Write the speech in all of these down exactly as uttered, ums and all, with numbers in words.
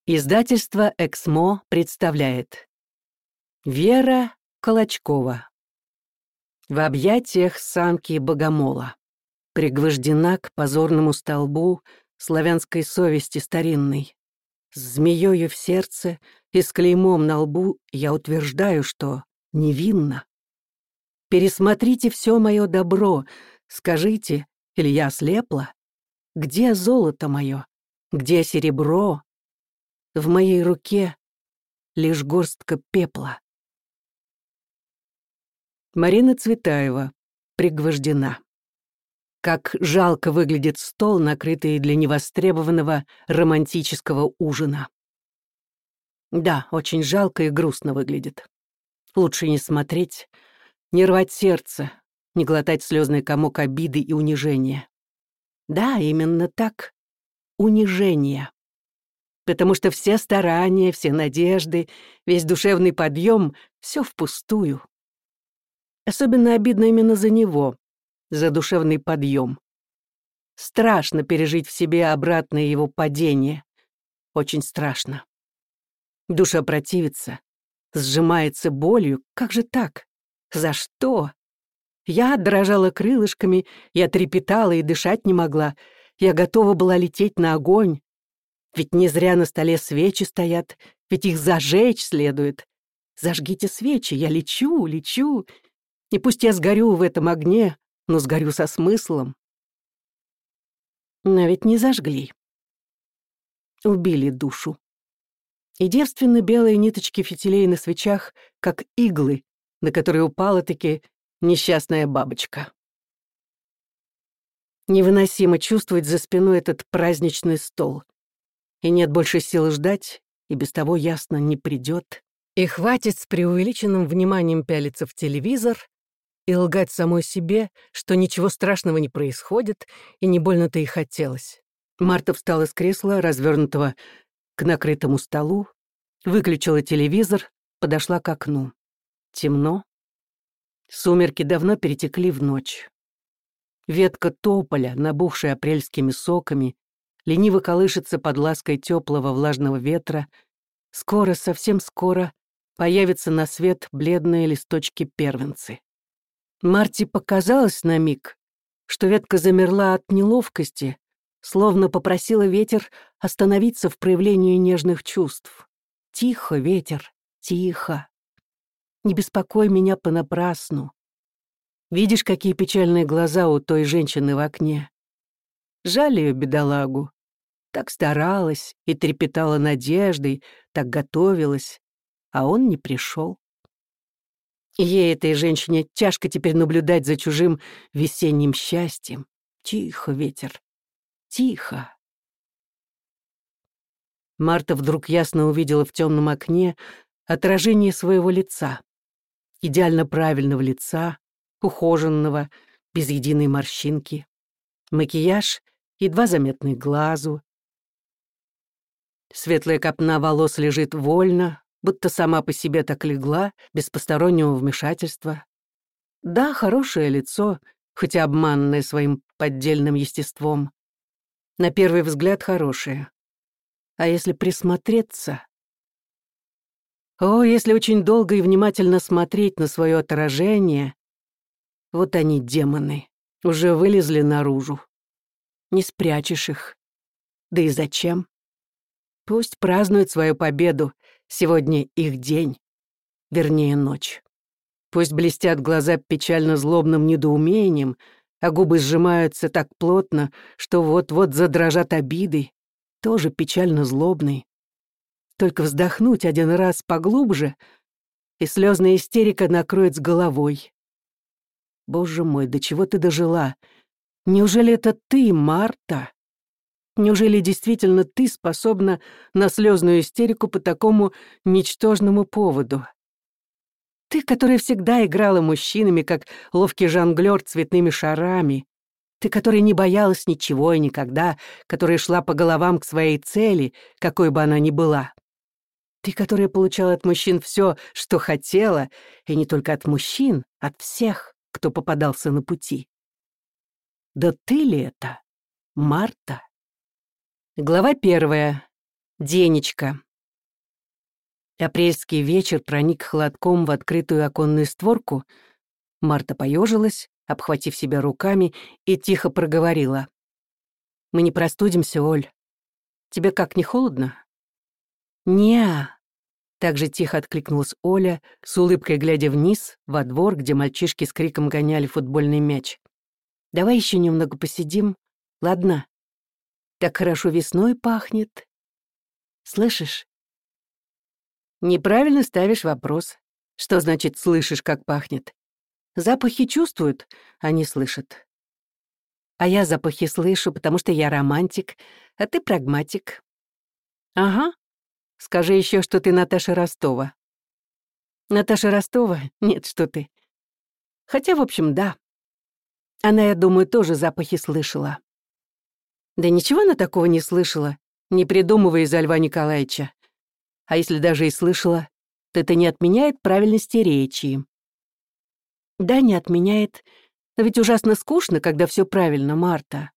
Издательство «Эксмо» представляет Вера Колочкова. В объятиях самки богомола. Пригвождена к позорному столбу славянской совести старинной. С змеёю в сердце и с клеймом на лбу я утверждаю, что невинна. Пересмотрите все мое добро, скажите, или я ослепла? Где золото мое? Где серебро? В моей руке лишь горстка пепла. Марина Цветаева. Пригвождена. Как жалко выглядит стол, накрытый для невостребованного романтического ужина. Да, очень жалко и грустно выглядит. Лучше не смотреть, не рвать сердце, не глотать слезный комок обиды и унижения. Да, именно так. Унижение. Потому что все старания, все надежды, весь душевный подъем — все впустую. Особенно обидно именно за него, за душевный подъем. Страшно пережить в себе обратное его падение. Очень страшно. Душа противится, сжимается болью. Как же так? За что? Я дрожала крылышками, я трепетала и дышать не могла. Я готова была лететь на огонь. Ведь не зря на столе свечи стоят, ведь их зажечь следует. Зажгите свечи, я лечу, лечу. И пусть я сгорю в этом огне, но сгорю со смыслом. Но ведь не зажгли. Убили душу. И девственно-белые ниточки фитилей на свечах, как иглы, на которые упала-таки несчастная бабочка. Невыносимо чувствовать за спиной этот праздничный стол. И нет больше сил ждать, и без того ясно не придет. И хватит с преувеличенным вниманием пялиться в телевизор и лгать самой себе, что ничего страшного не происходит, и не больно-то и хотелось. Марта встала с кресла, развернутого к накрытому столу, выключила телевизор, подошла к окну. Темно. Сумерки давно перетекли в ночь. Ветка тополя, набухшая апрельскими соками, лениво колышется под лаской теплого влажного ветра. Скоро, совсем скоро, появятся на свет бледные листочки-первенцы. Марте показалось на миг, что ветка замерла от неловкости, словно попросила ветер остановиться в проявлении нежных чувств. «Тихо, ветер, тихо. Не беспокой меня понапрасну. Видишь, какие печальные глаза у той женщины в окне? Жаль ее, бедолагу. Так старалась и трепетала надеждой, так готовилась, а он не пришел. Ей, этой женщине, тяжко теперь наблюдать за чужим весенним счастьем. Тихо, ветер, тихо». Марта вдруг ясно увидела в темном окне отражение своего лица. Идеально правильного лица, ухоженного, без единой морщинки. Макияж едва заметный глазу. Светлая копна волос лежит вольно, будто сама по себе так легла, без постороннего вмешательства. Да, хорошее лицо, хоть и обманное своим поддельным естеством. На первый взгляд хорошее. А если присмотреться? О, если очень долго и внимательно смотреть на свое отражение, вот они, демоны, уже вылезли наружу. Не спрячешь их. Да и зачем? Пусть празднуют свою победу, сегодня их день, вернее, ночь. Пусть блестят глаза печально-злобным недоумением, а губы сжимаются так плотно, что вот-вот задрожат обидой, тоже печально-злобный. Только вздохнуть один раз поглубже, и слезная истерика накроет с головой. Боже мой, до чего ты дожила? Неужели это ты, Марта? Неужели действительно ты способна на слезную истерику по такому ничтожному поводу? Ты, которая всегда играла мужчинами, как ловкий жонглёр цветными шарами. Ты, которая не боялась ничего и никогда, которая шла по головам к своей цели, какой бы она ни была. Ты, которая получала от мужчин все, что хотела, и не только от мужчин, от всех, кто попадался на пути. Да ты ли это, Марта? Глава первая. Денечка. Апрельский вечер проник холодком в открытую оконную створку. Марта поежилась, обхватив себя руками, и тихо проговорила. «Мы не простудимся, Оль. Тебе как, не холодно?» «Не-а», так же тихо откликнулась Оля, с улыбкой глядя вниз, во двор, где мальчишки с криком гоняли футбольный мяч. «Давай еще немного посидим, ладно? Так хорошо весной пахнет. Слышишь?» «Неправильно ставишь вопрос. Что значит «слышишь, как пахнет»? Запахи чувствуют, а не слышат. А я запахи слышу, потому что я романтик, а ты прагматик. Ага. Скажи еще, что ты Наташа Ростова. Наташа Ростова? Нет, что ты. Хотя, в общем, да. Она, я думаю, тоже запахи слышала. Да ничего она такого не слышала, не придумывая из-за Льва Николаевича. А если даже и слышала, то это не отменяет правильности речи. Да, не отменяет, но ведь ужасно скучно, когда все правильно, Марта.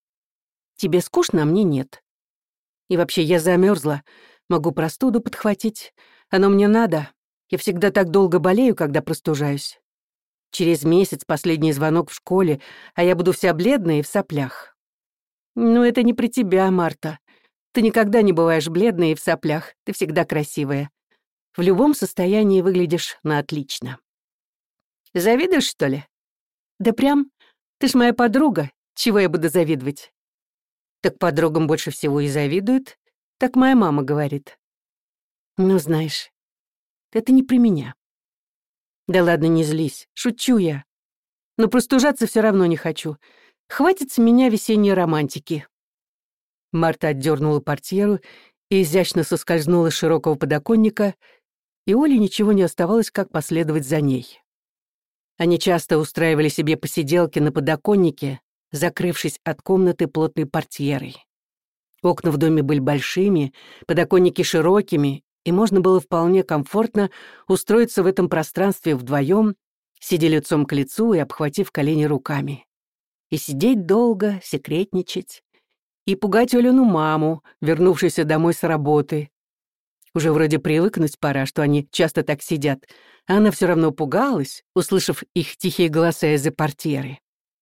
Тебе скучно, а мне нет. И вообще, я замерзла, могу простуду подхватить. Оно мне надо. Я всегда так долго болею, когда простужаюсь. Через месяц последний звонок в школе, а я буду вся бледная и в соплях. Ну, это не при тебя, Марта. Ты никогда не бываешь бледной и в соплях. Ты всегда красивая. В любом состоянии выглядишь на отлично. Завидуешь, что ли? Да прям, ты ж моя подруга. Чего я буду завидовать? Так подругам больше всего и завидуют. Так моя мама говорит. Ну, знаешь, это не при меня. Да ладно, не злись, шучу я. Но простужаться все равно не хочу. Хватит с меня весенней романтики. Марта отдернула портьеру и изящно соскользнула с широкого подоконника, и Оле ничего не оставалось, как последовать за ней. Они часто устраивали себе посиделки на подоконнике, закрывшись от комнаты плотной портьерой. Окна в доме были большими, подоконники широкими, и можно было вполне комфортно устроиться в этом пространстве вдвоем, сидя лицом к лицу и обхватив колени руками. И сидеть долго, секретничать, и пугать Олину маму, вернувшуюся домой с работы. Уже вроде привыкнуть пора, что они часто так сидят, а она все равно пугалась, услышав их тихие голоса из-за портьеры.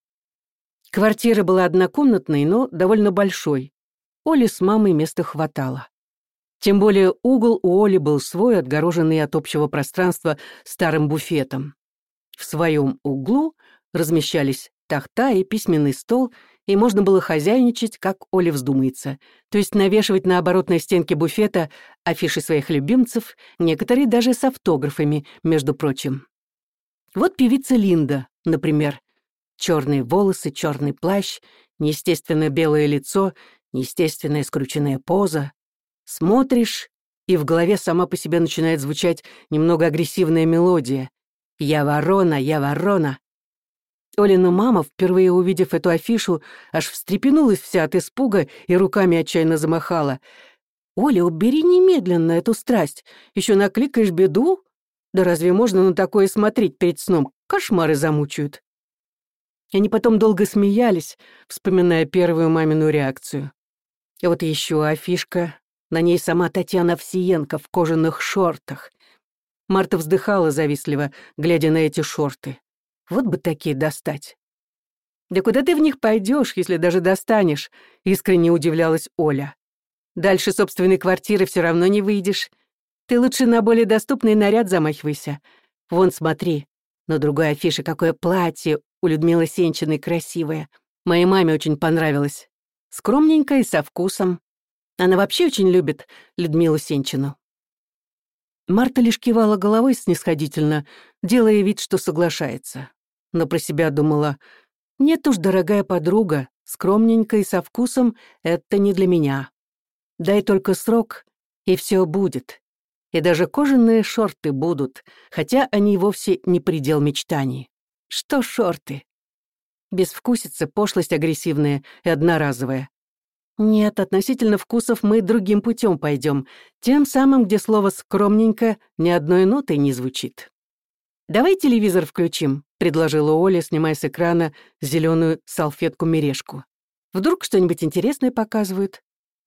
Квартира была однокомнатной, но довольно большой. Оле с мамой места хватало. Тем более угол у Оли был свой, отгороженный от общего пространства старым буфетом. В своем углу размещались тахта и письменный стол, и можно было хозяйничать, как Оле вздумается, то есть навешивать на оборотной стенке буфета афиши своих любимцев, некоторые даже с автографами, между прочим. Вот певица Линда, например. Черные волосы, черный плащ, неестественно белое лицо, неестественная скрученная поза. Смотришь, и в голове сама по себе начинает звучать немного агрессивная мелодия. «Я ворона, я ворона». Олина мама, впервые увидев эту афишу, аж встрепенулась вся от испуга и руками отчаянно замахала. «Оля, убери немедленно эту страсть, еще накликаешь беду? Да разве можно на такое смотреть перед сном? Кошмары замучают». Они потом долго смеялись, вспоминая первую мамину реакцию. И вот еще афишка, на ней сама Татьяна Овсиенко в кожаных шортах. Марта вздыхала завистливо, глядя на эти шорты. Вот бы такие достать. «Да куда ты в них пойдешь, если даже достанешь?» — искренне удивлялась Оля. «Дальше собственной квартиры все равно не выйдешь. Ты лучше на более доступный наряд замахивайся. Вон, смотри, на другой афише какое платье у Людмилы Сенчиной красивое. Моей маме очень понравилось. Скромненькое и со вкусом. Она вообще очень любит Людмилу Сенчину». Марта лишь кивала головой снисходительно, делая вид, что соглашается. Но про себя думала: «Нет уж, дорогая подруга, скромненько и со вкусом — это не для меня. Дай только срок, и все будет. И даже кожаные шорты будут, хотя они вовсе не предел мечтаний. Что шорты? Безвкусица, пошлость агрессивная и одноразовая. Нет, относительно вкусов мы другим путем пойдем, тем самым, где слово «скромненько» ни одной нотой не звучит. «Давай телевизор включим», — предложила Оля, снимая с экрана зеленую салфетку-мережку. «Вдруг что-нибудь интересное показывают?»